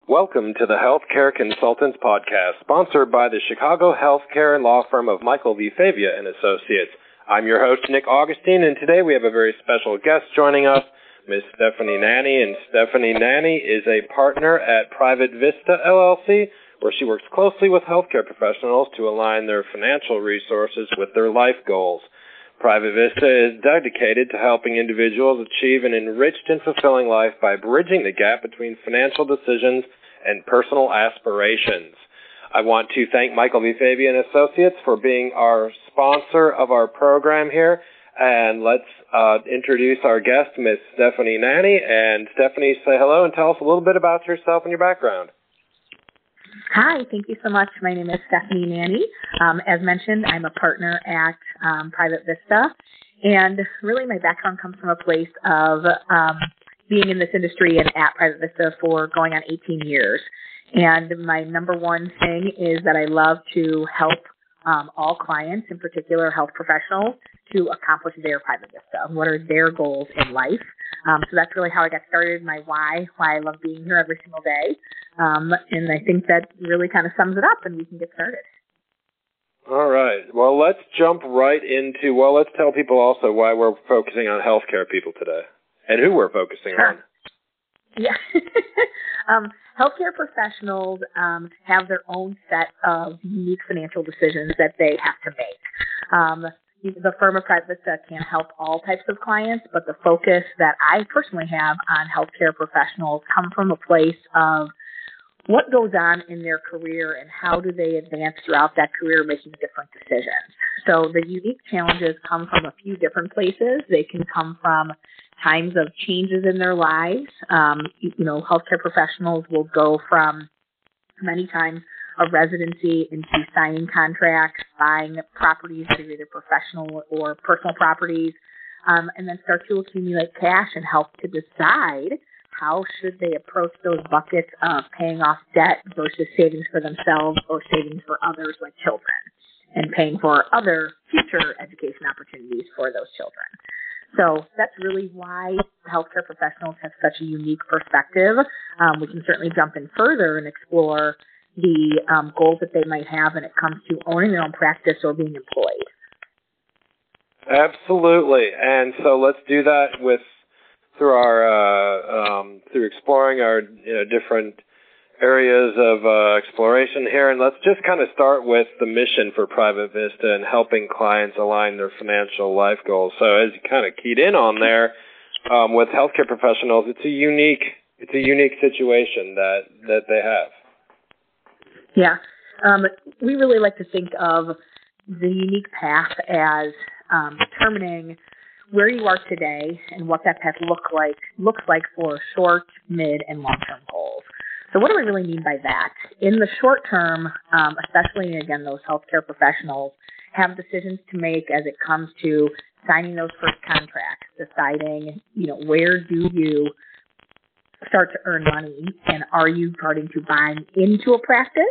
Welcome to the Healthcare Consultants Podcast, sponsored by the Chicago healthcare law firm of Michael V. Favia and Associates. I'm your host, Nick Augustine, and today we have a very special guest joining us, Ms. Stephanie Nanny. And Stephanie Nanny is a partner at Private Vista, LLC, where she works closely with healthcare professionals to align their financial resources with their life goals. Private Vista is dedicated to helping individuals achieve an enriched and fulfilling life by bridging the gap between financial decisions and personal aspirations. I want to thank Michael V. Favia and Associates for being our sponsor of our program here. And let's introduce our guest, Ms. Stephanie Nanny. And Stephanie, say hello and tell us a little bit about yourself and your background. Hi, thank you so much. My name is Stephanie Nanny. As mentioned, I'm a partner at Private Vista, and really my background comes from a place of being in this industry and at Private Vista for going on 18 years. And my number one thing is that I love to help all clients, in particular health professionals, to accomplish their Private Vista. What are their goals in life? So that's really how I got started, my why I love being here every single day. And I think that really kind of sums it up, and we can get started. All right. Well, let's jump right into, let's tell people also why we're focusing on healthcare people today and who we're focusing on. Yeah. Healthcare professionals have their own set of unique financial decisions that they have to make. The firm of Private Vista can help all types of clients, but the focus that I personally have on healthcare professionals come from a place of what goes on in their career and how do they advance throughout that career making different decisions. So the unique challenges come from a few different places. They can come from times of changes in their lives. Healthcare professionals will go from many times a residency into signing contracts, buying properties that are either professional or personal properties, and then start to accumulate cash and help to decide how should they approach those buckets of paying off debt versus savings for themselves or savings for others like children and paying for other future education opportunities for those children. So that's really why healthcare professionals have such a unique perspective. We can certainly jump in further and explore the goals that they might have when it comes to owning their own practice or being employed. Absolutely. And so let's do that through exploring our different areas of exploration here. And let's just kind of start with the mission for Private Vista and helping clients align their financial life goals. So as you kind of keyed in on there, with healthcare professionals, it's a unique situation that they have. Yeah. We really like to think of the unique path as determining where you are today and what that path looks like for short, mid, and long-term goals. So what do I really mean by that? In the short term, especially, again, those healthcare professionals have decisions to make as it comes to signing those first contracts, deciding, where do you start to earn money, and are you starting to buy into a practice?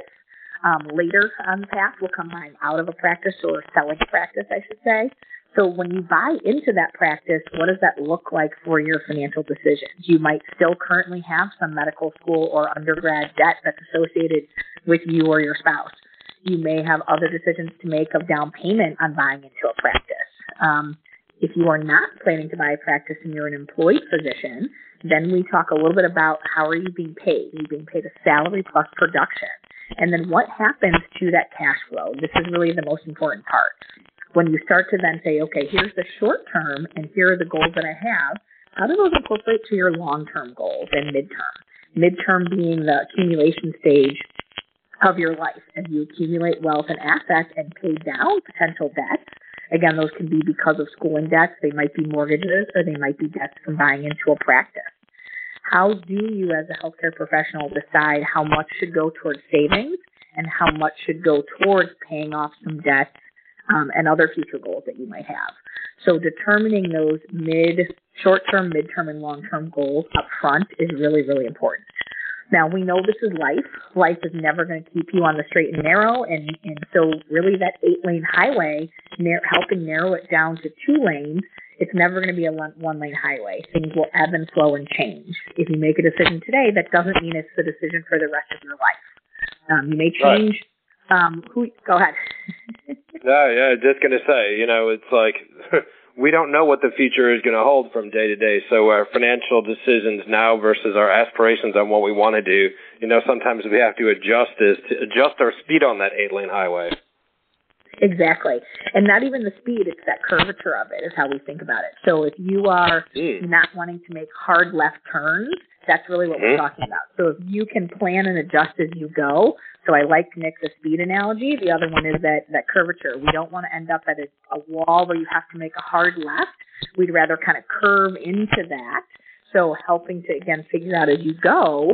Later on the path, we'll come buying out of a practice or selling a practice, I should say. So when you buy into that practice, what does that look like for your financial decisions? You might still currently have some medical school or undergrad debt that's associated with you or your spouse. You may have other decisions to make of down payment on buying into a practice. If you are not planning to buy a practice and you're an employed physician, then we talk a little bit about how are you being paid. Are you being paid a salary plus production? And then what happens to that cash flow? This is really the most important part. When you start to then say, okay, here's the short term and here are the goals that I have, how do those incorporate to your long-term goals and midterm? Midterm being the accumulation stage of your life as you accumulate wealth and assets and pay down potential debts. Again, those can be because of schooling debts. They might be mortgages or they might be debts from buying into a practice. How do you as a healthcare professional decide how much should go towards savings and how much should go towards paying off some debts and other future goals that you might have? So determining those short-term, midterm, and long-term goals up front is really, really important. Now, we know this is life. Life is never going to keep you on the straight and narrow, and so really that 8-lane highway, helping narrow it down to 2 lanes It's never going to be a one-lane highway. Things will ebb and flow and change. If you make a decision today, that doesn't mean it's the decision for the rest of your life. You may change. Right. Go ahead. Yeah, just going to say, it's like we don't know what the future is going to hold from day to day. So our financial decisions now versus our aspirations on what we want to do, sometimes we have to adjust our speed on that 8-lane highway. Exactly. And not even the speed, it's that curvature of it is how we think about it. So if you are not wanting to make hard left turns, that's really what we're talking about. So if you can plan and adjust as you go, so I like Nick the speed analogy. The other one is that curvature. We don't want to end up at a wall where you have to make a hard left. We'd rather kind of curve into that. So helping to, again, figure out as you go,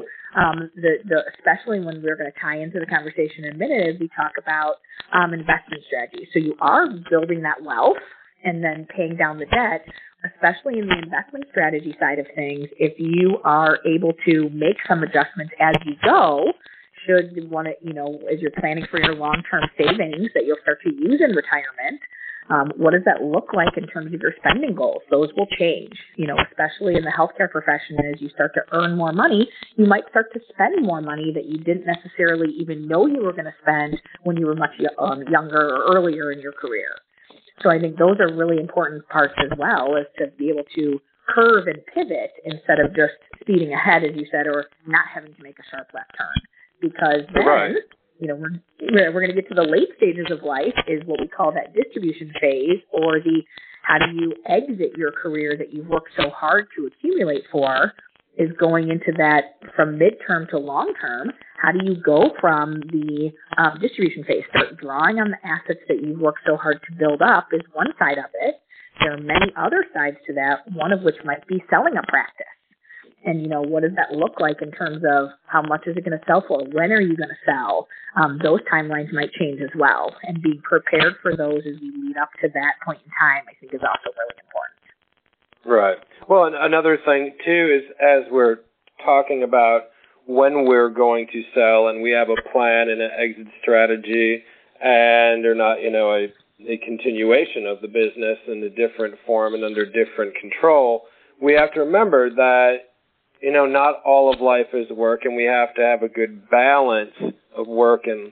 especially when we're going to tie into the conversation in a minute, as we talk about investment strategy. So you are building that wealth and then paying down the debt, especially in the investment strategy side of things. If you are able to make some adjustments as you go, should you want to, as you're planning for your long-term savings that you'll start to use in retirement, what does that look like in terms of your spending goals? Those will change, especially in the healthcare profession. As you start to earn more money, you might start to spend more money that you didn't necessarily even know you were going to spend when you were much younger or earlier in your career. So I think those are really important parts as well, is to be able to curve and pivot instead of just speeding ahead, as you said, or not having to make a sharp left turn. Because then, we're going to get to the late stages of life, is what we call that distribution phase, or the how do you exit your career that you've worked so hard to accumulate for, is going into that from midterm to long term. How do you go from the distribution phase, start drawing on the assets that you've worked so hard to build up, is one side of it. There are many other sides to that, one of which might be selling a practice. And, what does that look like in terms of how much is it going to sell for? When are you going to sell? Those timelines might change as well. And being prepared for those as we lead up to that point in time, I think, is also really important. Right. Well, another thing, too, is as we're talking about when we're going to sell and we have a plan and an exit strategy and they're not, a continuation of the business in a different form and under different control, we have to remember that not all of life is work, and we have to have a good balance of work and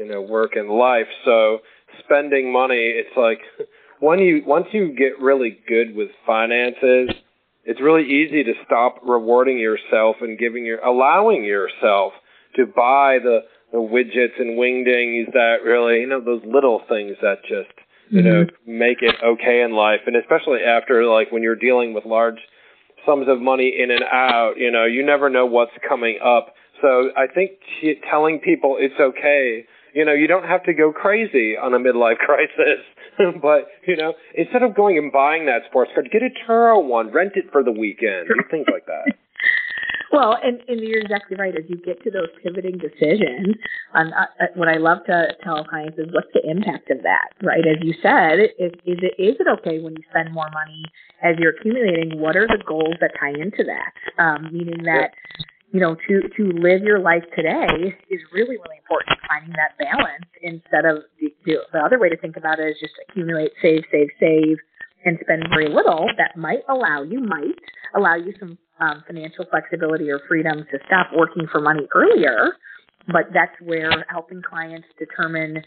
life. So spending money, it's like once you get really good with finances, it's really easy to stop rewarding yourself and allowing yourself to buy the widgets and wingdings that really, those little things that just, make it okay in life. And especially after, like, when you're dealing with large sums of money in and out, you never know what's coming up. So I think telling people it's okay, you don't have to go crazy on a midlife crisis, but, instead of going and buying that sports car, get a Turo one, rent it for the weekend, do things like that. Well, and you're exactly right. As you get to those pivoting decisions, what I love to tell clients is, what's the impact of that, right? As you said, is it okay when you spend more money as you're accumulating? What are the goals that tie into that? Meaning that, to live your life today is really, really important. Finding that balance instead of the other way to think about it is just accumulate, save, and spend very little. That might allow you some financial flexibility or freedom to stop working for money earlier, but that's where helping clients determine,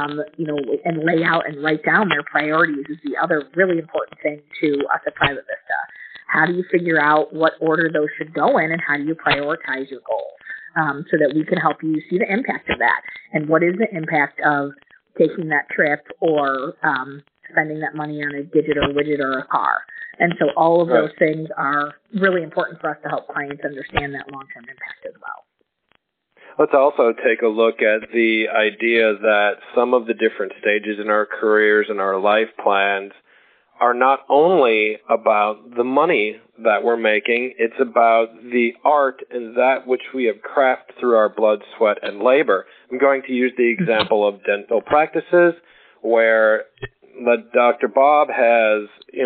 and lay out and write down their priorities is the other really important thing to us at Private Vista. How do you figure out what order those should go in, and how do you prioritize your goals so that we can help you see the impact of that? And what is the impact of taking that trip or spending that money on a gadget or widget or a car? And so all of those things are really important for us to help clients understand that long-term impact as well. Let's also take a look at the idea that some of the different stages in our careers and our life plans are not only about the money that we're making, it's about the art and that which we have crafted through our blood, sweat, and labor. I'm going to use the example of dental practices where Dr. Bob has,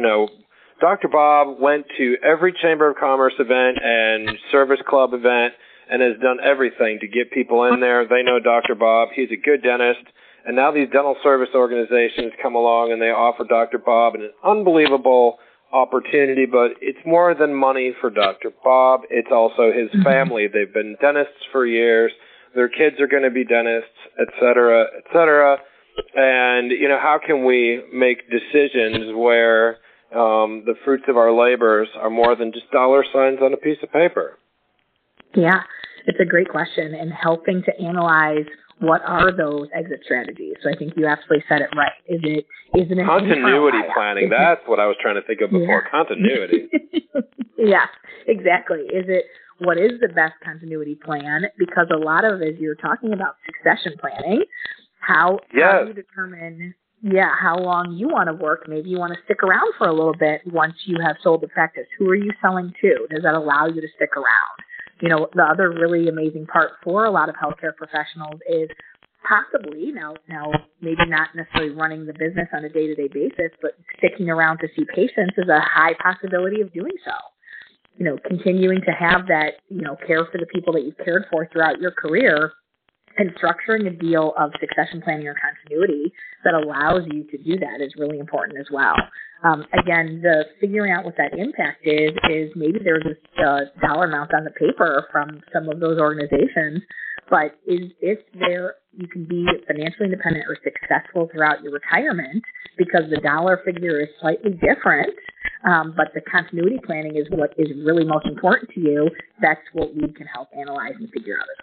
Dr. Bob went to every Chamber of Commerce event and Service Club event and has done everything to get people in there. They know Dr. Bob. He's a good dentist. And now these dental service organizations come along and they offer Dr. Bob an unbelievable opportunity, but it's more than money for Dr. Bob. It's also his family. They've been dentists for years. Their kids are going to be dentists, et cetera, et cetera. And, how can we make decisions where the fruits of our labors are more than just dollar signs on a piece of paper? Yeah, it's a great question, and helping to analyze what are those exit strategies. So I think you absolutely said it right. Is it an continuity planning? That's what I was trying to think of before. Yeah. Continuity. Yeah, exactly. What is the best continuity plan? Because a lot of, as you're talking about succession planning, how you determine how long you want to work. Maybe you want to stick around for a little bit once you have sold the practice. Who are you selling to? Does that allow you to stick around? The other really amazing part for a lot of healthcare professionals is possibly, now maybe not necessarily running the business on a day-to-day basis, but sticking around to see patients is a high possibility of doing so. Continuing to have that, care for the people that you've cared for throughout your career, and structuring a deal of succession planning or continuity that allows you to do that is really important as well. Again, the figuring out what that impact is maybe there's a dollar amount on the paper from some of those organizations, but if you can be financially independent or successful throughout your retirement because the dollar figure is slightly different, but the continuity planning is what is really most important to you, that's what we can help analyze and figure out as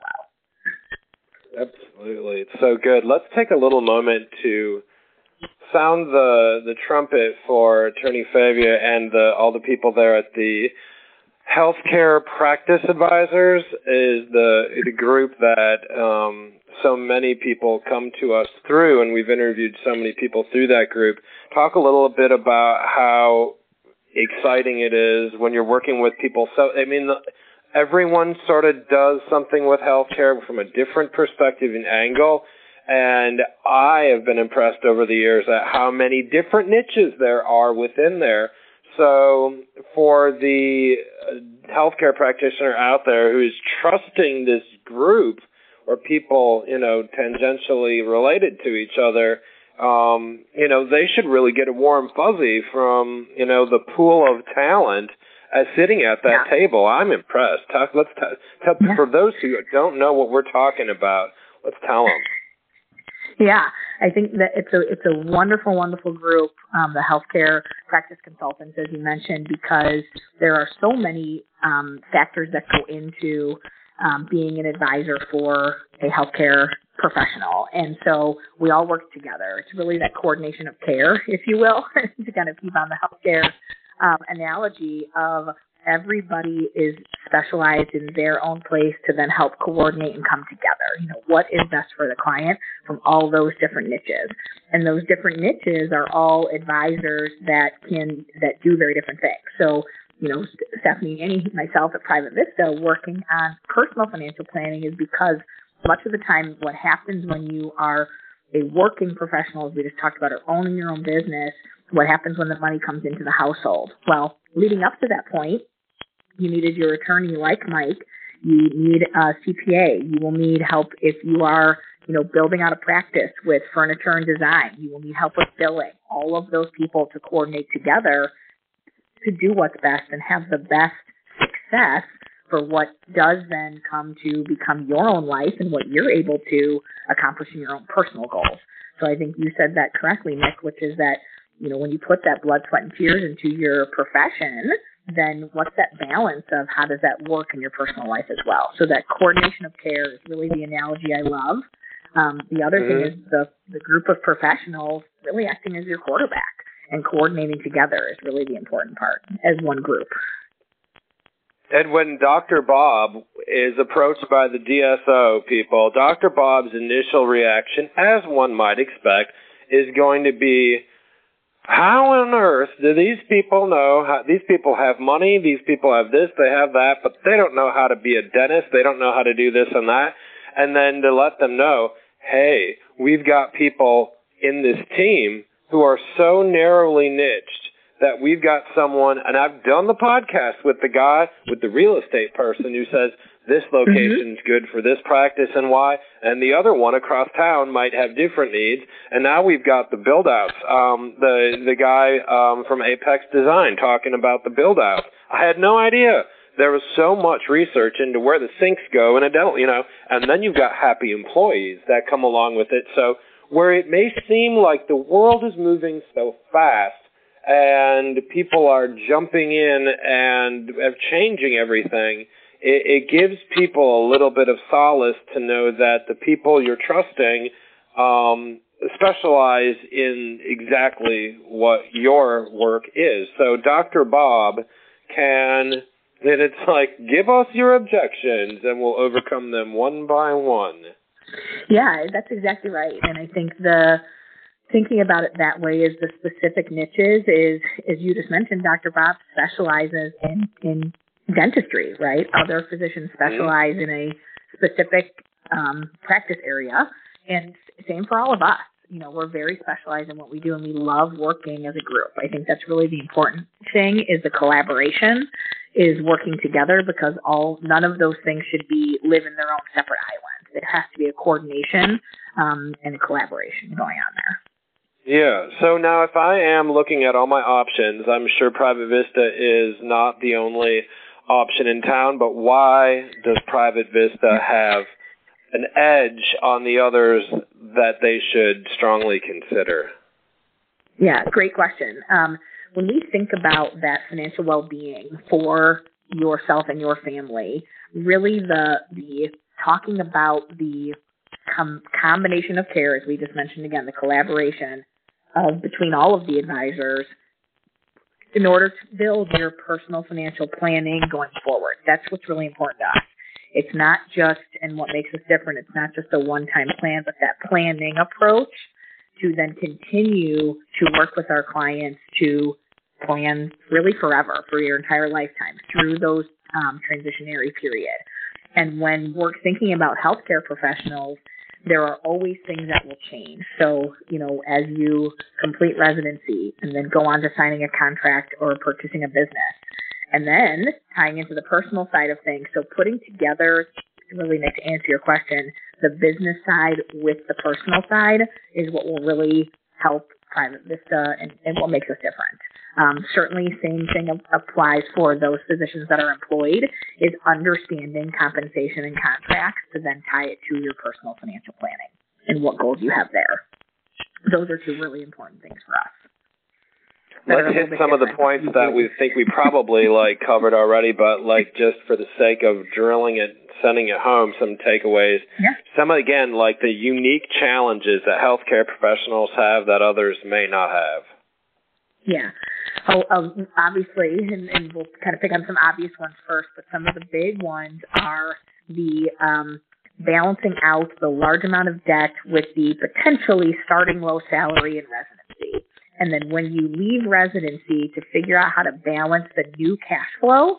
well. Absolutely. It's so good. Let's take a little moment to sound the trumpet for Attorney Favia and all the people there at the Healthcare Practice Advisors is the group that so many people come to us through, and we've interviewed so many people through that group. Talk a little bit about how exciting it is when you're working with people. So, everyone sort of does something with healthcare from a different perspective and angle. And I have been impressed over the years at how many different niches there are within there. So for the healthcare practitioner out there who is trusting this group or people, tangentially related to each other, they should really get a warm fuzzy from, the pool of talent as sitting at that table. I'm impressed. For those who don't know what we're talking about, let's tell them. Yeah, I think that it's a wonderful, wonderful group, the healthcare practice consultants, as you mentioned, because there are so many factors that go into being an advisor for a healthcare professional. And so we all work together. It's really that coordination of care, if you will, to kind of keep on the healthcare analogy of everybody is specialized in their own place to then help coordinate and come together. What is best for the client from all those different niches. And those different niches are all advisors that do very different things. So, Stephanie and myself at Private Vista working on personal financial planning is because much of the time what happens when you are a working professional, as we just talked about, or owning your own business, what happens when the money comes into the household? Well, leading up to that point, you needed your attorney like Mike. You need a CPA. You will need help if you are, building out a practice with furniture and design. You will need help with billing. All of those people to coordinate together to do what's best and have the best success for what does then come to become your own life and what you're able to accomplish in your own personal goals. So I think you said that correctly, Nick, which is that, when you put that blood, sweat, and tears into your profession, then what's that balance of how does that work in your personal life as well? So that coordination of care is really the analogy I love. The other thing is the group of professionals really acting as your quarterback and coordinating together is really the important part as one group. And when Dr. Bob is approached by the DSO people, Dr. Bob's initial reaction, as one might expect, is going to be, how on earth do these people know? These people have money, these people have this, they have that, but they don't know how to be a dentist, they don't know how to do this and that. And then to let them know, hey, we've got people in this team who are so narrowly niched that we've got someone, and I've done the podcast with the guy, with the real estate person who says, this location's good for this practice and why, and the other one across town might have different needs. And now we've got the build-outs. The guy from Apex Design talking about the build-outs. I had no idea. There was so much research into where the sinks go in a dental, and then you've got happy employees that come along with it. So where it may seem like the world is moving so fast and people are jumping in and changing everything, it gives people a little bit of solace to know that the people you're trusting specialize in exactly what your work is. So Dr. Bob can... And it's like, give us your objections, and we'll overcome them one by one. Yeah, that's exactly right. And I think thinking about it that way is the specific niches is, as you just mentioned, Dr. Bob specializes in dentistry, right? Other physicians specialize in a specific practice area, and same for all of us. We're very specialized in what we do, and we love working as a group. I think that's really the important thing is the collaboration, is working together, because none of those things should live in their own separate islands. It has to be a coordination and a collaboration going on there. Yeah. So now if I am looking at all my options, I'm sure Private Vista is not the only option in town, but why does Private Vista have an edge on the others that they should strongly consider? Yeah, great question. When we think about that financial well-being for yourself and your family, really the talking about the combination of care, as we just mentioned again, the collaboration between all of the advisors in order to build your personal financial planning going forward. That's what's really important to us. It's not just, and what makes us different, it's not just a one-time plan, but that planning approach to then continue to work with our clients to plan really forever, for your entire lifetime, through those transitionary period. And when we're thinking about healthcare professionals, there are always things that will change. So, as you complete residency and then go on to signing a contract or purchasing a business, and then tying into the personal side of things, so putting together, really to answer your question, the business side with the personal side is what will really help Private Vista and what makes us different. Certainly, same thing applies for those physicians that are employed, is understanding compensation and contracts to then tie it to your personal financial planning and what goals you have there. Those are two really important things for us. Let's hit some of the points that we think we probably covered already, but just for the sake of drilling it, sending it home, some takeaways. Yeah. Some, again, the unique challenges that healthcare professionals have that others may not have. Yeah. Obviously, and we'll kind of pick on some obvious ones first, but some of the big ones are the balancing out the large amount of debt with the potentially starting low salary in residency. And then when you leave residency, to figure out how to balance the new cash flow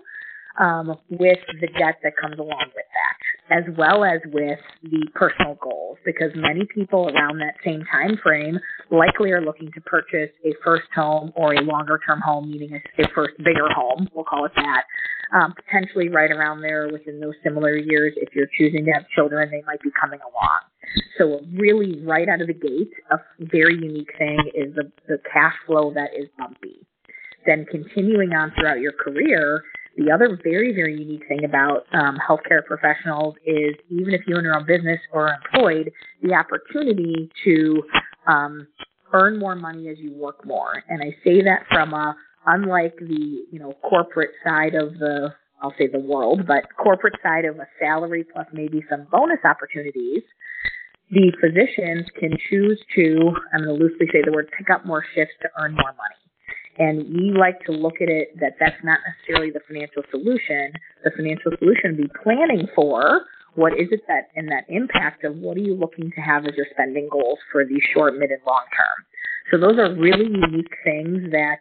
with the debt that comes along with that, as well as with the personal goals, because many people around that same time frame likely are looking to purchase a first home or a longer-term home, meaning a first bigger home, we'll call it that, potentially right around there within those similar years. If you're choosing to have children, they might be coming along. So really right out of the gate, a very unique thing is the cash flow that is bumpy. Then continuing on throughout your career, the other very, very unique thing about healthcare professionals is, even if you own your own business or are employed, the opportunity to earn more money as you work more. And I say that from unlike the corporate side of the world, but corporate side of a salary plus maybe some bonus opportunities, the physicians can choose to, I'm going to loosely say the word, pick up more shifts to earn more money. And we like to look at it that's not necessarily the financial solution. The financial solution would be planning for what is it that, and that impact of what are you looking to have as your spending goals for the short, mid, and long term. So those are really unique things that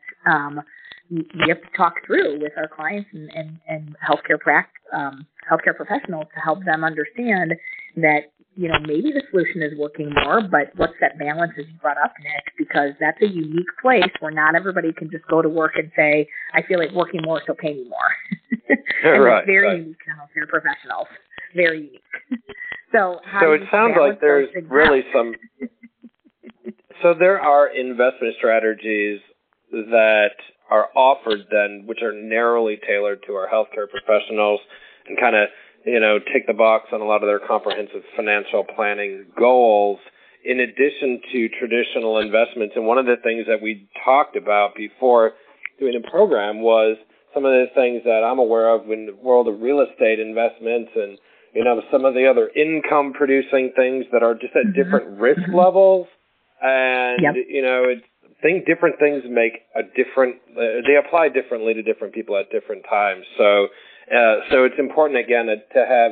we have to talk through with our clients and healthcare professionals to help them understand that maybe the solution is working more, but what's that balance as you brought up, Nick? Because that's a unique place where not everybody can just go to work and say, I feel like working more, so pay me more. And right, it's very right. unique to healthcare professionals. Very unique. So it sounds like there's really some. So there are investment strategies that are offered then, which are narrowly tailored to our healthcare professionals and kind of, tick the box on a lot of their comprehensive financial planning goals, in addition to traditional investments. And one of the things that we talked about before doing the program was some of the things that I'm aware of in the world of real estate investments and, some of the other income producing things that are just at different risk levels. And, different things make a different, they apply differently to different people at different times. So it's important, again, to have,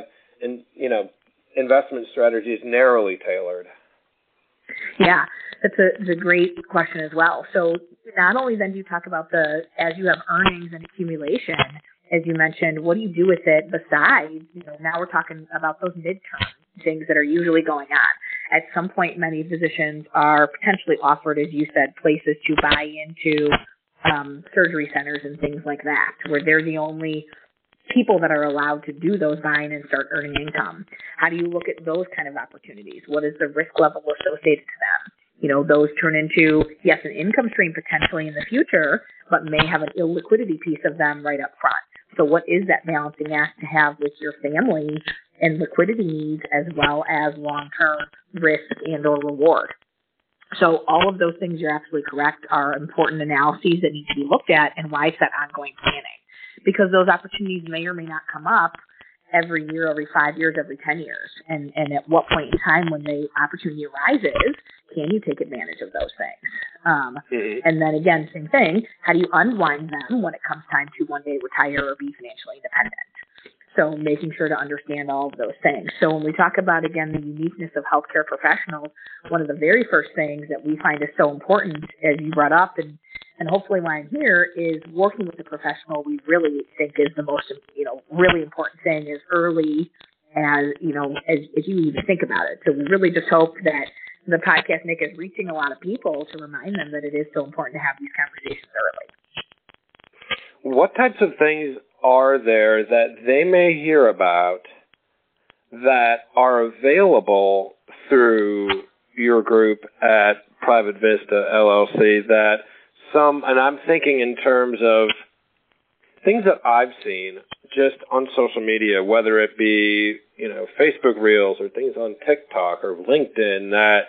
investment strategies narrowly tailored. Yeah, that's a great question as well. So not only then do you talk about as you have earnings and accumulation, as you mentioned, what do you do with it besides, now we're talking about those midterm things that are usually going on. At some point, many physicians are potentially offered, as you said, places to buy into surgery centers and things like that, where they're the only people that are allowed to do those buying and start earning income. How do you look at those kind of opportunities? What is the risk level associated to them? Those turn into, yes, an income stream potentially in the future, but may have an illiquidity piece of them right up front. So what is that balancing act to have with your family and liquidity needs as well as long-term risk and or reward? So all of those things, you're absolutely correct, are important analyses that need to be looked at, and why set ongoing planning. Because those opportunities may or may not come up every year, every 5 years, every 10 years. And at what point in time when the opportunity arises, can you take advantage of those things? And then again, same thing, how do you unwind them when it comes time to one day retire or be financially independent? So making sure to understand all of those things. So when we talk about, again, the uniqueness of healthcare professionals, one of the very first things that we find is so important, as you brought up, and hopefully why I'm here, is working with a professional we really think is the most, really important thing as early as you even think about it. So we really just hope that the podcast, Nick, is reaching a lot of people to remind them that it is so important to have these conversations early. What types of things are there that they may hear about that are available through your group at Private Vista LLC that and I'm thinking in terms of things that I've seen just on social media, whether it be, Facebook Reels or things on TikTok or LinkedIn, that,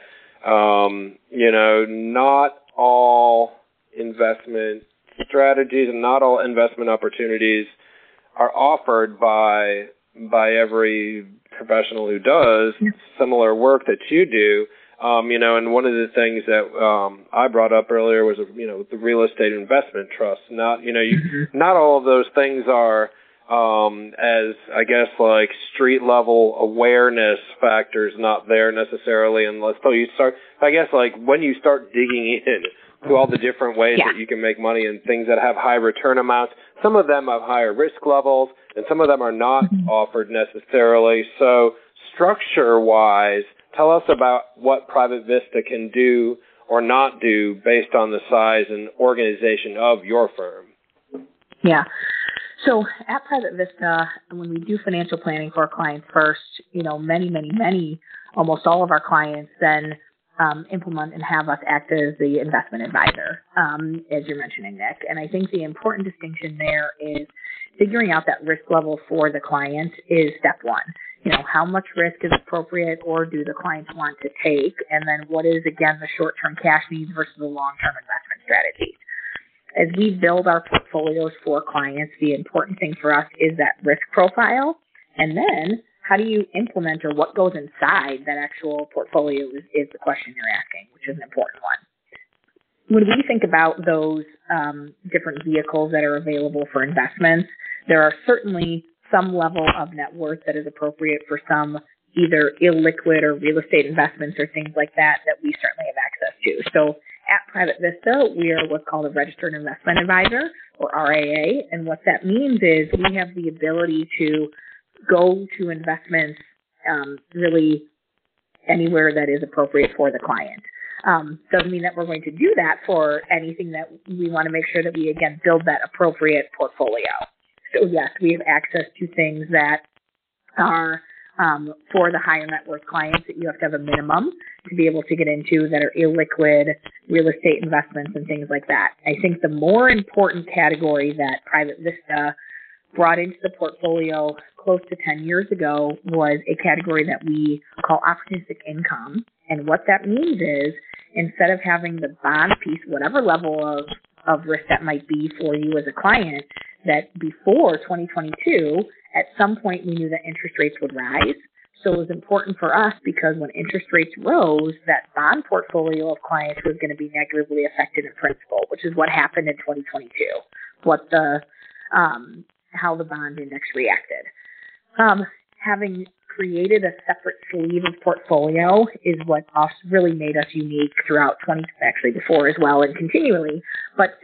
not all investment strategies and not all investment opportunities are offered by every professional who does similar work that you do. And one of the things that I brought up earlier was, the real estate investment trust. Not all of those things are as, I guess, like street level awareness factors, not there necessarily unless you start, I guess, like when you start digging in to all the different ways that you can make money and things that have high return amounts. Some of them have higher risk levels and some of them are not offered necessarily. So structure-wise, tell us about what Private Vista can do or not do based on the size and organization of your firm. Yeah. So at Private Vista, when we do financial planning for our clients first, many, almost all of our clients then implement and have us act as the investment advisor, as you're mentioning, Nick. And I think the important distinction there is figuring out that risk level for the client is step one. How much risk is appropriate or do the clients want to take? And then what is, again, the short-term cash needs versus the long-term investment strategies? As we build our portfolios for clients, the important thing for us is that risk profile. And then how do you implement, or what goes inside that actual portfolio is the question you're asking, which is an important one. When we think about those different vehicles that are available for investments, there are certainly some level of net worth that is appropriate for some either illiquid or real estate investments or things like that we certainly have access to. So at Private Vista, we are what's called a Registered Investment Advisor, or RIA, and what that means is we have the ability to go to investments really anywhere that is appropriate for the client. Doesn't mean that we're going to do that for anything that we want to make sure that we, again, build that appropriate portfolio. So yes, we have access to things that are for the higher net worth clients that you have to have a minimum to be able to get into, that are illiquid real estate investments and things like that. I think the more important category that Private Vista brought into the portfolio close to 10 years ago was a category that we call opportunistic income. And what that means is, instead of having the bond piece, whatever level of risk that might be for you as a client, that before 2022, at some point we knew that interest rates would rise. So it was important for us because when interest rates rose, that bond portfolio of clients was going to be negatively affected in principal, which is what happened in 2022, how the bond index reacted. Having created a separate sleeve of portfolio is what really made us unique throughout before as well and continually. But,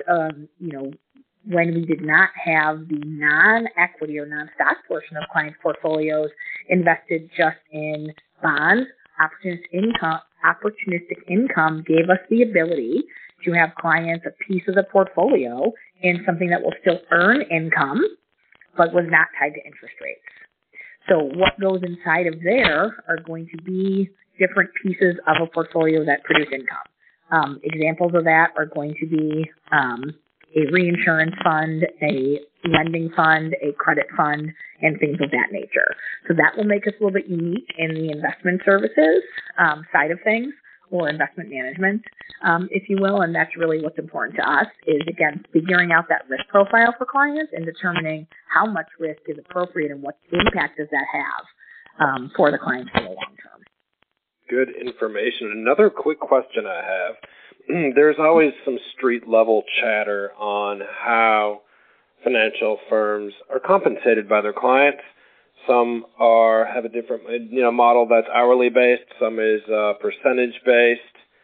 when we did not have the non-equity or non-stock portion of clients' portfolios invested just in bonds, opportunistic income gave us the ability to have clients a piece of the portfolio in something that will still earn income, but was not tied to interest rates. So what goes inside of there are going to be different pieces of a portfolio that produce income. Examples of that are going to be a reinsurance fund, a lending fund, a credit fund, and things of that nature. So that will make us a little bit unique in the investment services side of things, or investment management, if you will. And that's really what's important to us is, again, figuring out that risk profile for clients and determining how much risk is appropriate and what impact does that have for the clients for the long term. Good information. Another quick question I have. There's always some street-level chatter on how financial firms are compensated by their clients. Some have a different model that's hourly-based. Some is percentage-based.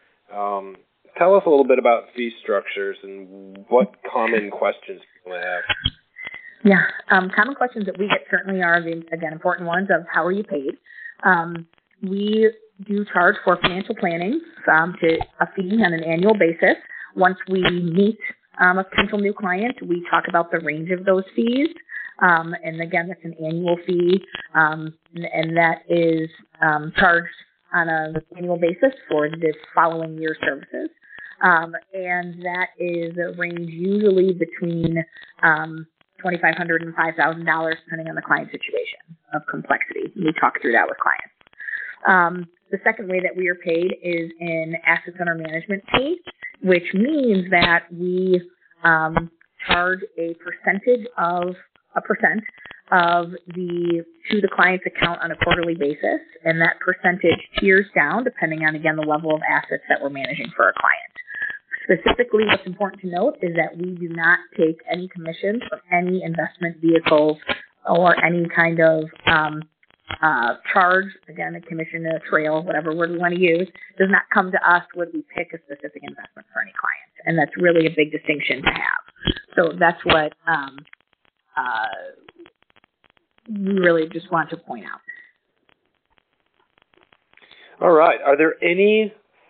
Tell us a little bit about fee structures and what common questions people have. Yeah, common questions that we get certainly are the, again, important ones of how are you paid. We do charge for financial planning to a fee on an annual basis. Once we meet a potential new client, we talk about the range of those fees. And again, that's an annual fee, and that is charged on an annual basis for the following year's services. And that is a range usually between $2,500 and $5,000, depending on the client situation of complexity. We talk through that with clients. The second way that we are paid is in assets under management fee, which means that we charge a percent to the client's account on a quarterly basis, and that percentage tiers down depending on, again, the level of assets that we're managing for our client. Specifically, what's important to note is that we do not take any commissions from any investment vehicles or any kind of charge, again, a commission, a trail, whatever word we want to use, does not come to us when we pick a specific investment for any client. And that's really a big distinction to have. So that's what we really just want to point out. All right. Are there anything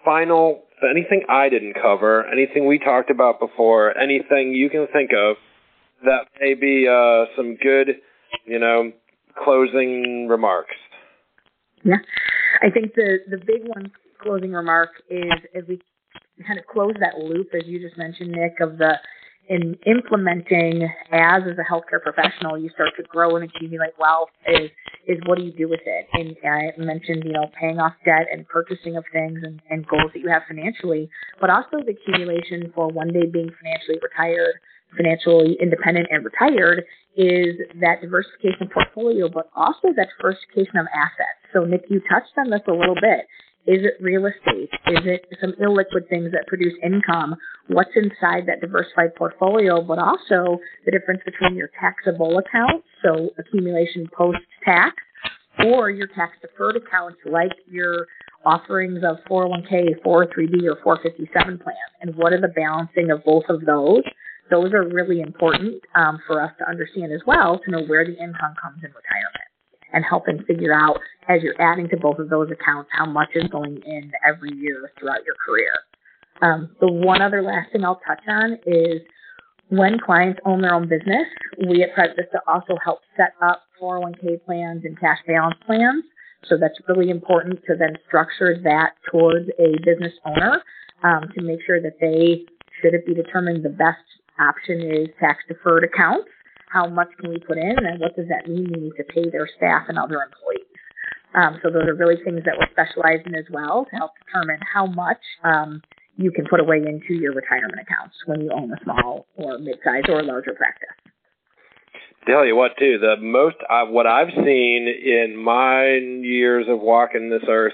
I didn't cover, anything we talked about before, anything you can think of that may be some good, closing remarks? Yeah. I think the big one closing remark is, as we kind of close that loop, as you just mentioned, Nick, of in implementing as a healthcare professional, you start to grow and accumulate wealth is what do you do with it? And I mentioned, paying off debt and purchasing of things and goals that you have financially, but also the accumulation for one day being financially independent and retired is that diversification of portfolio, but also that diversification of assets. So Nick, you touched on this a little bit. Is it real estate? Is it some illiquid things that produce income? What's inside that diversified portfolio, but also the difference between your taxable accounts, so accumulation post-tax, or your tax-deferred accounts like your offerings of 401k, 403b, or 457 plans, and what are the balancing of both of those? Those are really important for us to understand as well, to know where the income comes in retirement. and helping figure out, as you're adding to both of those accounts, how much is going in every year throughout your career. The one other last thing I'll touch on is when clients own their own business, we at Private Vista also help set up 401k plans and cash balance plans. So that's really important to then structure that towards a business owner to make sure that they, should it be determined the best option is tax-deferred accounts, how much can we put in, and what does that mean we need to pay their staff and other employees. So those are really things that we're specialized in as well to help determine how much you can put away into your retirement accounts when you own a small or mid-sized or larger practice. Tell you what, too, the most what I've seen in my years of walking this earth,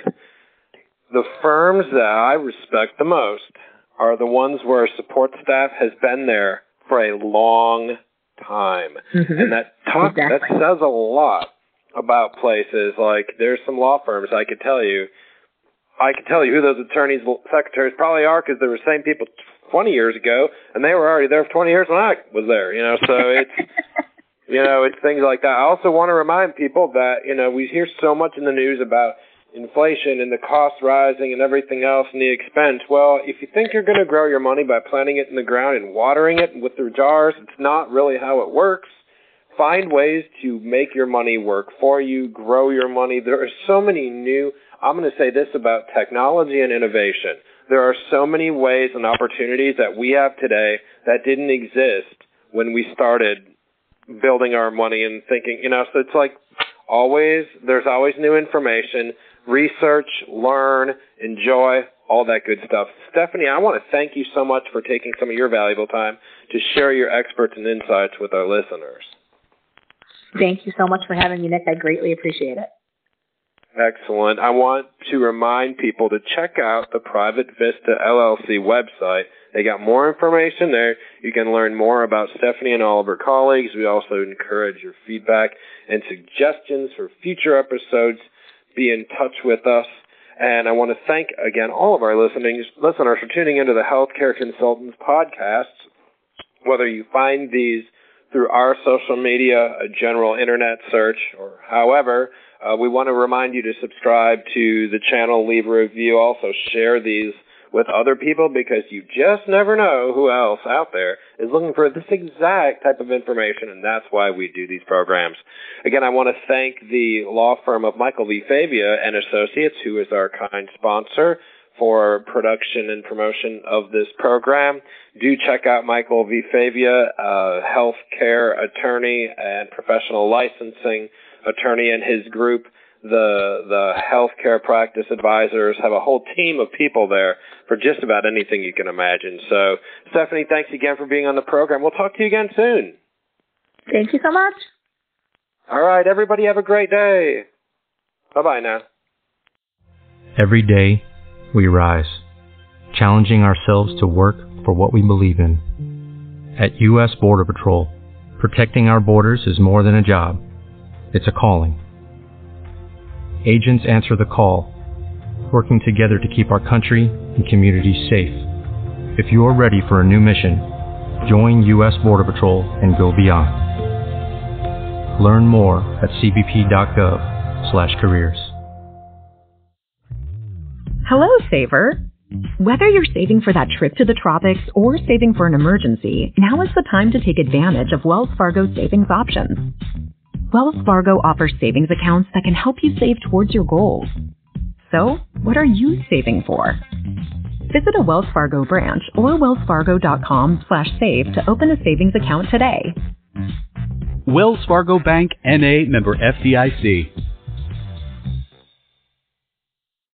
the firms that I respect the most are the ones where support staff has been there for a long time. Mm-hmm. And that says a lot about places. Like, there's some law firms I could tell you who those attorneys, secretaries probably are, because they were the same people 20 years ago, and they were already there for 20 years when I was there, so it's, it's things like that. I also want to remind people that, we hear so much in the news about inflation and the cost rising and everything else and the expense. Well, if you think you're going to grow your money by planting it in the ground and watering it with the jars, it's not really how it works. Find ways to make your money work for you, grow your money. There are so many I'm going to say this about technology and innovation. There are so many ways and opportunities that we have today that didn't exist when we started building our money and thinking, so it's like there's always new information, research, learn, enjoy, all that good stuff. Stephanie, I want to thank you so much for taking some of your valuable time to share your experts and insights with our listeners. Thank you so much for having me, Nick. I greatly appreciate it. Excellent. I want to remind people to check out the Private Vista LLC website. They got more information there. You can learn more about Stephanie and all of her colleagues. We also encourage your feedback and suggestions for future episodes. Be in touch with us. And I want to thank, again, all of our listeners for tuning into the Healthcare Consultants podcasts. Whether you find these through our social media, a general internet search, or however, we want to remind you to subscribe to the channel, leave a review, also share these with other people, because you just never know who else out there is looking for this exact type of information, and that's why we do these programs. Again, I want to thank the law firm of Michael V. Favia and Associates, who is our kind sponsor for production and promotion of this program. Do check out Michael V. Favia, healthcare attorney and professional licensing attorney, and his group. The healthcare practice advisors have a whole team of people there for just about anything you can imagine. So, Stephanie, thanks again for being on the program. We'll talk to you again soon. Thank you so much. All right, everybody have a great day. Bye-bye now. Every day, we rise, challenging ourselves to work for what we believe in. At U.S. Border Patrol, protecting our borders is more than a job. It's a calling. Agents answer the call, working together to keep our country and communities safe. If you are ready for a new mission, join U.S. Border Patrol and go beyond. Learn more at cbp.gov/careers. Hello, saver. Whether you're saving for that trip to the tropics or saving for an emergency, now is the time to take advantage of Wells Fargo savings options. Wells Fargo offers savings accounts that can help you save towards your goals. So, what are you saving for? Visit a Wells Fargo branch or wellsfargo.com/save to open a savings account today. Wells Fargo Bank, N.A., member FDIC.